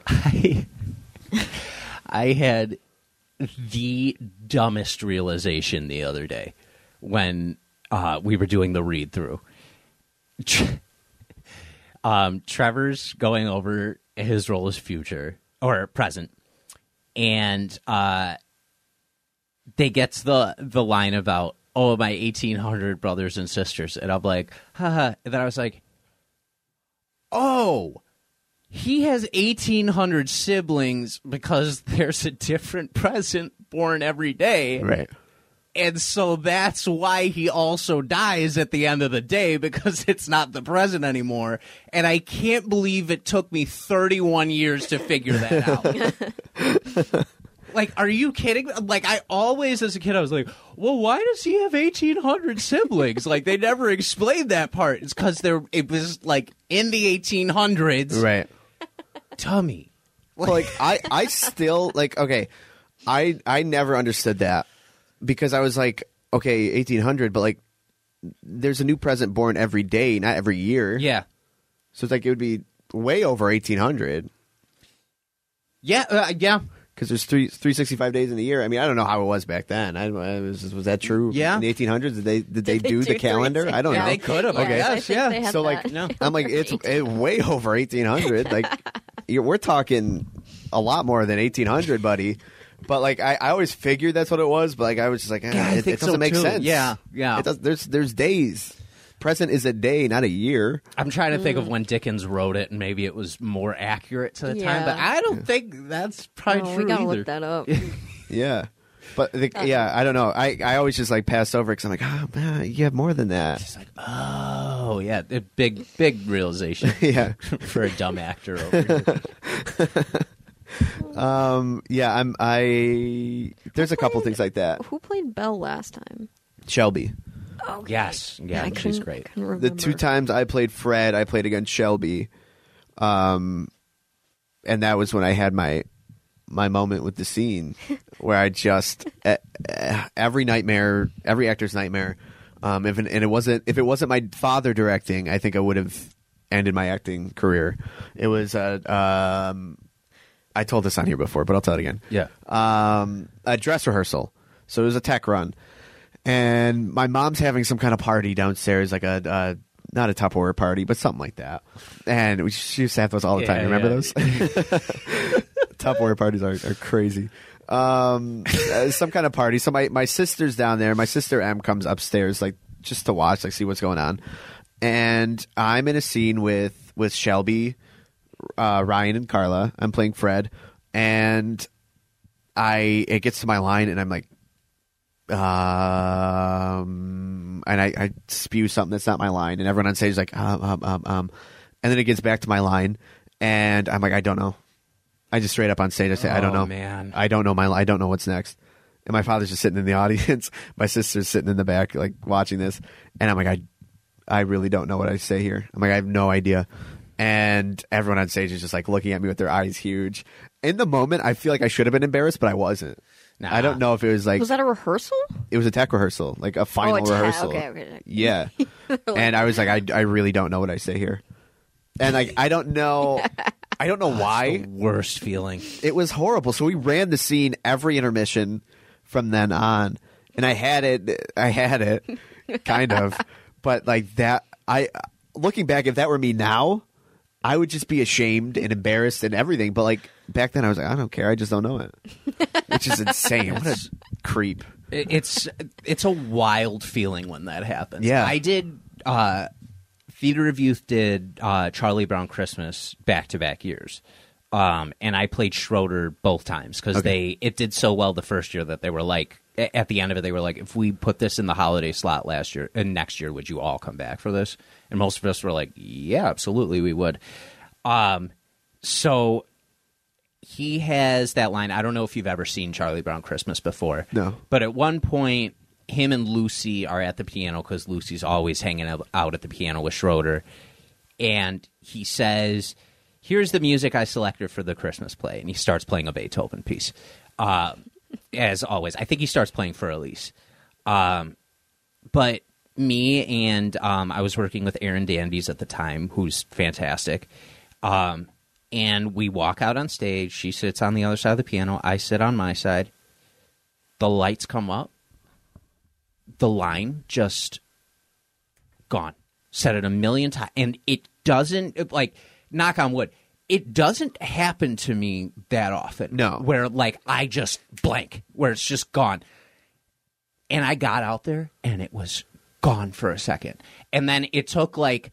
I had the dumbest realization the other day when we were doing the read through. Trevor's going over his role as future or present, and they get to the line about, oh, my 1,800 brothers and sisters, and I'm like, haha. And then I was like, oh, he has 1,800 siblings because there's a different present born every day, right? And so that's why he also dies at the end of the day, because it's not the present anymore. And I can't believe it took me 31 years to figure that out. Like, are you kidding? Like, I always, as a kid, I was like, well, why does he have 1,800 siblings? Like, they never explained that part. It's because it was, like, in the 1800s. Right. Tummy. Well, like, I still, like, okay, I never understood that. Because I was like, okay, 1,800, but like, there's a new president born every day, not every year. Yeah. So it's like it would be way over 1,800. Yeah, yeah. Because there's 365 days in a year. I mean, I don't know how it was back then. Was that true? Yeah. In the 1800s, did they do the calendar? I don't know. They could have. Okay. Yes, yeah. So like, no. I'm like, it's way over 1,800. Like, we're talking a lot more than 1,800, buddy. But like, I always figured that's what it was. But like, I was just like, it doesn't make sense. Yeah, yeah. It does, there's days. Present is a day, not a year. I'm trying to think of when Dickens wrote it, and maybe it was more accurate to the time. But I don't think that's probably true we gotta either. look that up. Yeah. But I don't know. I always just like pass over because I'm like, oh man, you have more than that. It's like, oh yeah, a big realization. Yeah. For a dumb actor over here. There's a couple things like that. Who played Belle last time? Shelby. Okay. Yes, yeah, she's great. The 2 times I played Fred, I played against Shelby, and that was when I had my moment with the scene where I just every actor's nightmare. If it wasn't my father directing, I think I would have ended my acting career. It was I told this on here before, but I'll tell it again. Yeah. A dress rehearsal. So it was a tech run. And my mom's having some kind of party downstairs, like a not a Tupperware party, but something like that. And she used to have those all the time. Remember those? Tupperware parties are crazy. Some kind of party. So my sister's down there. My sister M comes upstairs, like just to watch, like see what's going on. And I'm in a scene with Shelby, Ryan, and Carla. I'm playing Fred, and it gets to my line, and I'm like, and I spew something that's not my line, and everyone on stage is like, and then it gets back to my line, and I'm like, I don't know. I just straight up on stage, I say, I don't know. Man. I don't know I don't know what's next. And my father's just sitting in the audience. My sister's sitting in the back, like watching this, and I'm like, I really don't know what I say here. I'm like, I have no idea. And everyone on stage is just like looking at me with their eyes huge. In the moment, I feel like I should have been embarrassed, but I wasn't. Nah. I don't know if it was like... Was that a rehearsal? It was a tech rehearsal, like a final rehearsal. Okay. Yeah. And I was like, I really don't know what I say here. And like, I don't know why. The worst feeling. It was horrible. So we ran the scene every intermission from then on. And I had it, kind of. But like that, looking back, if that were me now, I would just be ashamed and embarrassed and everything. But like back then, I was like, I don't care. I just don't know it, which is insane. What a creep. It's a wild feeling when that happens. Yeah, I did. Theater of Youth did Charlie Brown Christmas back-to-back years, and I played Schroeder both times because it did so well the first year that they were like, at the end of it, they were like, if we put this in the holiday slot last year and next year, would you all come back for this? And most of us were like, yeah, absolutely, we would. So he has that line. I don't know if you've ever seen Charlie Brown Christmas before. No. But at one point, him and Lucy are at the piano because Lucy's always hanging out at the piano with Schroeder. And he says, here's the music I selected for the Christmas play. And he starts playing a Beethoven piece. As always. I think he starts playing for Elise. But me and I was working with Erin Danvies at the time, who's fantastic. And we walk out on stage. She sits on the other side of the piano. I sit on my side. The lights come up. The line just gone. Said it a million times. And it doesn't, like, knock on wood, it doesn't happen to me that often. No. Where, like, I just blank, where it's just gone. And I got out there, and it was gone for a second. And then it took, like,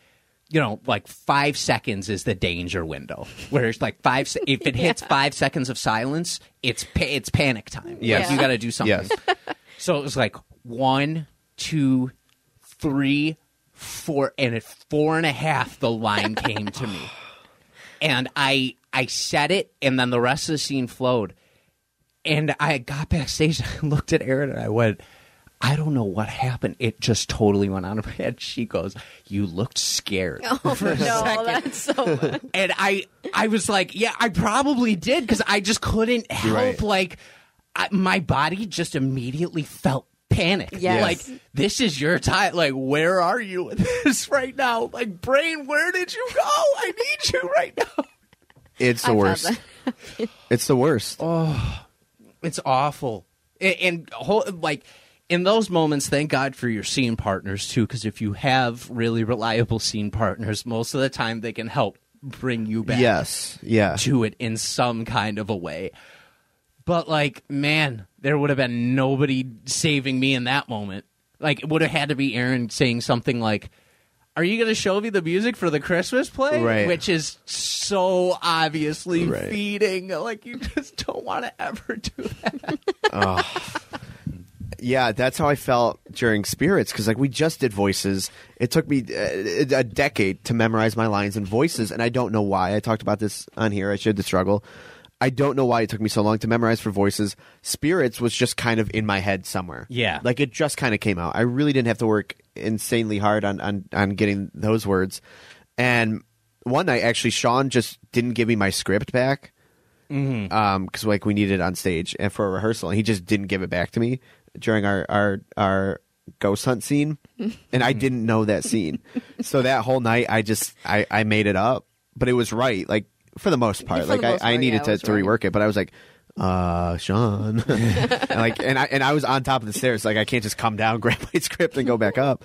5 seconds is the danger window. Where it's like if it hits 5 seconds of silence, it's panic time. Yes. Like, you got to do something. Yes. So it was like 1, 2, 3, 4, and at 4.5, the line came to me. And I said it, and then the rest of the scene flowed. And I got backstage, I looked at Erin, and I went, I don't know what happened. It just totally went out of my head. She goes, you looked scared for a second. That's so... And I was like, yeah, I probably did, because I just couldn't help, right. My body just immediately felt panic. Yes. Like, this is your time. Like, where are you with this right now? Like, brain, where did you go? I need you right now. It's the worst. It's the worst. Oh, it's awful. And like, in those moments, thank God for your scene partners, too, because if you have really reliable scene partners, most of the time they can help bring you back to it in some kind of a way. But, like, man, there would have been nobody saving me in that moment. Like, it would have had to be Erin saying something like, are you going to show me the music for the Christmas play? Right. Which is so obviously Right. feeding. Like, you just don't want to ever do that. Yeah, that's how I felt during Spirits, because like we just did voices. It took me a decade to memorize my lines and voices, and I don't know why. I talked about this on here. I shared the struggle. I don't know why it took me so long to memorize for voices. Spirits was just kind of in my head somewhere. Yeah. Like it just kind of came out. I really didn't have to work insanely hard on getting those words. And one night, actually, Sean just didn't give me my script back because like we needed it on stage and for a rehearsal, and he just didn't give it back to me during our ghost hunt scene, and I didn't know that scene. So that whole night, I made it up, but it was right. Like for the most part, I needed to rework it, but I was like, Sean, and I was on top of the stairs. Like I can't just come down, grab my script, and go back up.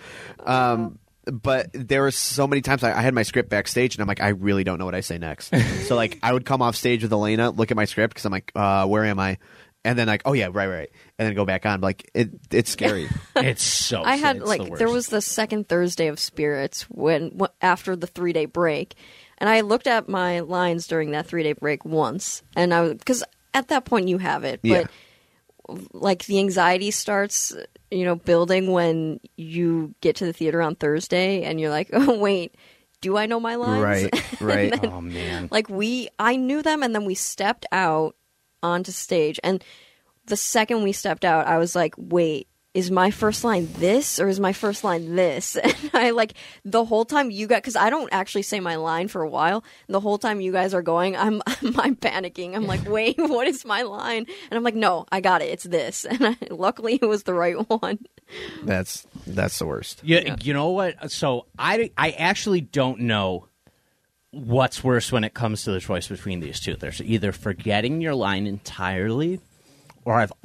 But there were so many times I had my script backstage, and I'm like, I really don't know what I say next. So like, I would come off stage with Elena, look at my script because I'm like, where am I? And then like, oh yeah, right, and then go back on. Like it's scary. It's so. I had the there was the second Thursday of Spirits when after the 3-day break, and I looked at my lines during that 3-day break once, and because at that point you have it, but like the anxiety starts. Building when you get to the theater on Thursday and you're like, oh, wait, do I know my lines? Right. Then, oh, man. Like I knew them, and then we stepped out onto stage. And the second we stepped out, I was like, wait, is my first line this or is my first line this? And I the whole time because I don't actually say my line for a while. The whole time you guys are going, I'm panicking. I'm like, wait, what is my line? And I'm like, no, I got it. It's this. And luckily it was the right one. That's the worst. Yeah. You know what? So I actually don't know what's worse when it comes to the choice between these two. There's either forgetting your line entirely, or I've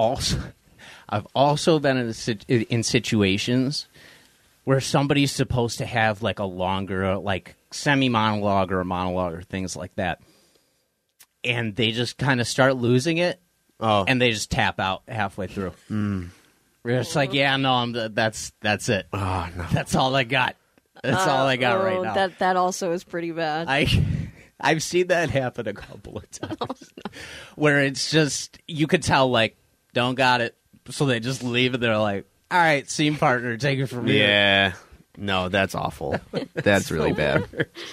also been in situations where somebody's supposed to have like a longer, like semi-monologue or a monologue or things like that, and they just kind of start losing it, and they just tap out halfway through. It's like, yeah, no, that's it. Oh no, that's all I got. That's all I got right now. That also is pretty bad. I've seen that happen a couple of times, where it's just you could tell like don't got it. So they just leave it. They're like, all right, scene partner, take it from here. Yeah. No, that's awful. That's really bad.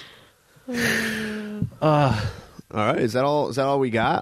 All right. Is that all we got?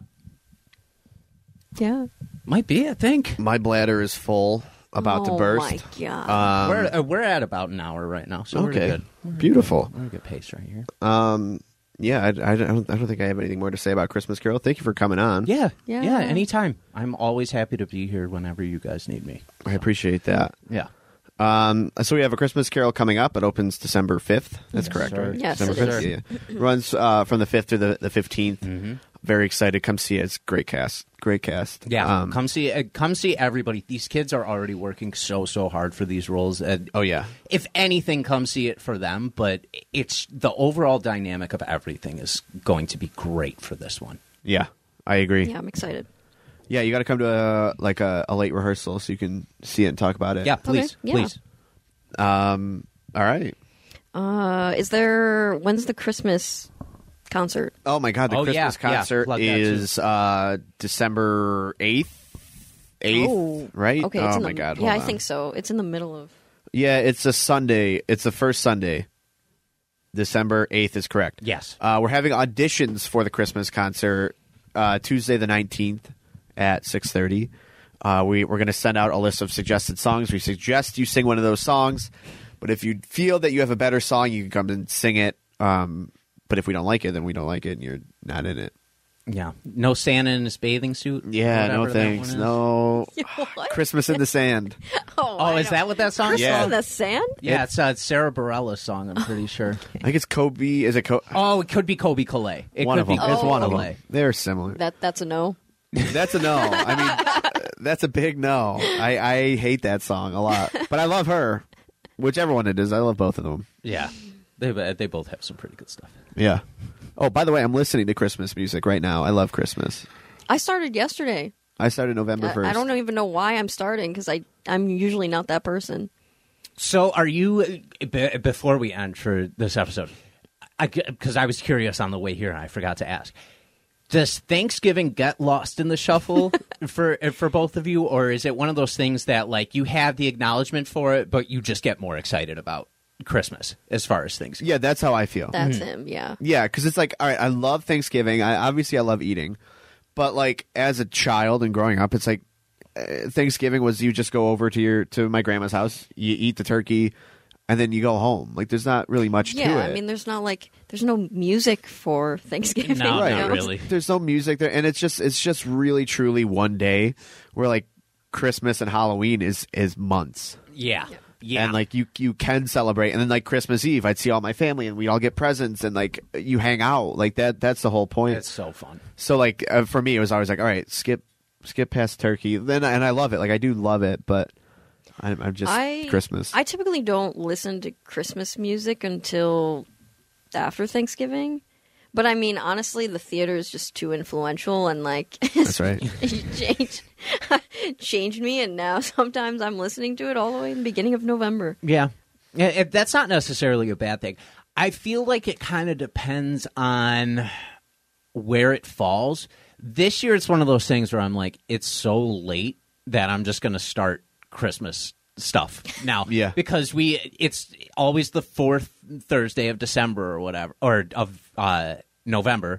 Yeah. Might be, I think. My bladder is full, about to burst. Oh, my God. We're at about an hour right now, so okay. we're good. Beautiful. We're a good pace right here. Yeah, I don't think I have anything more to say about Christmas Carol. Thank you for coming on. Yeah, anytime. I'm always happy to be here whenever you guys need me. I appreciate that. Yeah. So we have a Christmas Carol coming up. It opens December 5th. That's correct, sir. right? Yes, December it 5th. is. Yeah. Runs from the 5th to the 15th. Mm-hmm. Very excited. Come see it. It's a great cast. Great cast. Yeah, come see everybody. These kids are already working so hard for these roles. Oh, yeah. If anything, come see it for them. But it's the overall dynamic of everything is going to be great for this one. Yeah, I agree. Yeah, I'm excited. Yeah, you got to come to a late rehearsal so you can see it and talk about it. Yeah, please. Okay, yeah. Please. All right. When's the Christmas concert? Oh my God, the Christmas concert is December 8th. Right? Okay. Oh my God. Yeah, I think so. It's in the middle of. Yeah, it's a Sunday. It's the first Sunday. December 8th is correct. Yes. We're having auditions for the Christmas concert Tuesday the 19th at 6:30. We're going to send out a list of suggested songs. We suggest you sing one of those songs, but if you feel that you have a better song, you can come and sing it. But if we don't like it, then we don't like it, and you're not in it. Yeah. No Santa in his bathing suit? Yeah, no thanks. No. What? Christmas in the Sand. Oh, is that what that song is? Christmas Yeah. in the Sand? Yeah, it's Sarah Bareilles' song, I'm pretty sure. I think it's Kobe. Is it Kobe? Oh, it could be Kobe Calais. One of them. It's one of Calais. them. They're similar. That's a no. That's a no. I mean, that's a big no. I hate that song a lot. But I love her. Whichever one it is, I love both of them. Yeah. They both have some pretty good stuff. Yeah. Oh, by the way, I'm listening to Christmas music right now. I love Christmas. I started yesterday. I started November 1st. I don't even know why I'm starting because I'm usually not that person. So are you, before we end for this episode, because I was curious on the way here and I forgot to ask, does Thanksgiving get lost in the shuffle for both of you, or is it one of those things that like you have the acknowledgement for it, but you just get more excited about Christmas as far as things go? Yeah, that's how I feel. That's him, yeah. Yeah, because it's like, all right, I love Thanksgiving. Obviously, I love eating. But like as a child and growing up, it's like Thanksgiving was you just go over to my grandma's house, you eat the turkey, and then you go home. Like there's not really much to it. Yeah, I mean, there's no music for Thanksgiving. No, Right. not really. There's no music there, and it's just really truly one day where like Christmas and Halloween is months. Yeah. And like you can celebrate, and then like Christmas Eve, I'd see all my family, and we all get presents, and like you hang out like that. That's the whole point. It's so fun. So like for me, it was always like, all right, skip past turkey. Then and I love it. Like I do love it, but I'm just Christmas. I typically don't listen to Christmas music until after Thanksgiving. But I mean, honestly, the theater is just too influential, and like That's right. it changed me, and now sometimes I'm listening to it all the way in the beginning of November. Yeah. That's not necessarily a bad thing. I feel like it kind of depends on where it falls. This year, it's one of those things where I'm like, it's so late that I'm just going to start Christmas stuff now. Yeah. Because it's always the fourth Thursday of December or whatever, or of November.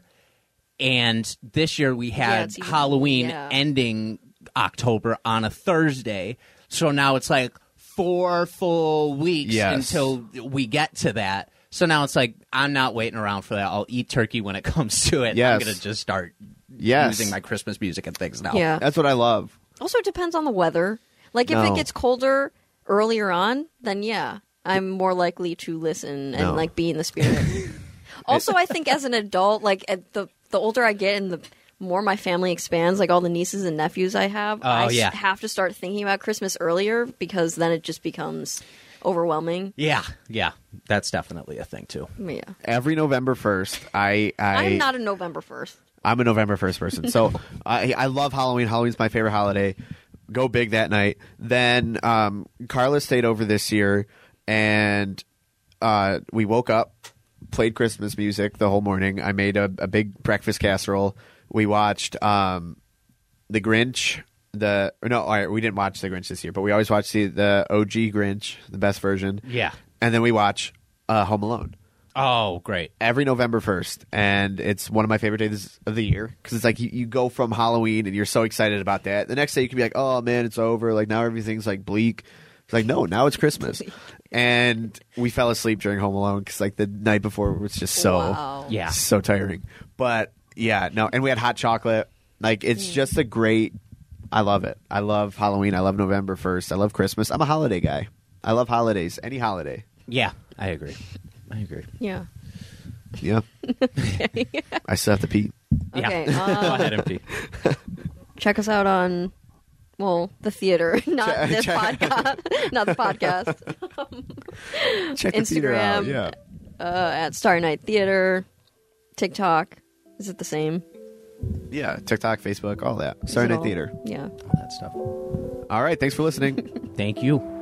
And this year we had Halloween ending October on a Thursday. So now it's like 4 full weeks until we get to that. So now it's like, I'm not waiting around for that. I'll eat turkey when it comes to it. Yes. I'm going to just start using my Christmas music and things now. Yeah. That's what I love. Also, it depends on the weather. Like, if it gets colder earlier on, then yeah, I'm more likely to listen and like be in the spirit. Also, I think as an adult, like the older I get and the more my family expands, like all the nieces and nephews I have, I have to start thinking about Christmas earlier because then it just becomes overwhelming. Yeah, that's definitely a thing too. Yeah. Every November 1st, I'm not a November 1st. I'm a November 1st person. So I love Halloween. Halloween's my favorite holiday. Go big that night. Then Carla stayed over this year, and we woke up, played Christmas music the whole morning. I made a big breakfast casserole. We watched The Grinch. We didn't watch The Grinch this year, but we always watch the OG Grinch, the best version. Yeah. And then we watch Home Alone. Oh, great. Every November 1st, and it's one of my favorite days of the year because it's like you go from Halloween and you're so excited about that. The next day you can be like, oh man, it's over. Like now everything's like bleak. It's like, no, now it's Christmas. And we fell asleep during Home Alone because like the night before was just so tiring. But yeah, no, and we had hot chocolate. Like it's just a great. I love it. I love Halloween. I love November 1st. I love Christmas. I'm a holiday guy. I love holidays. Any holiday. Yeah, I agree. Yeah. Yeah. I still have to pee. Okay. Go ahead and pee. Check us out on, the theater, not this podcast, not the podcast. Check the theater out. Yeah. At Starry Night Theater, TikTok. Is it the same? Yeah. TikTok, Facebook, all that. Starry Night Theater. Yeah. All that stuff. All right. Thanks for listening. Thank you.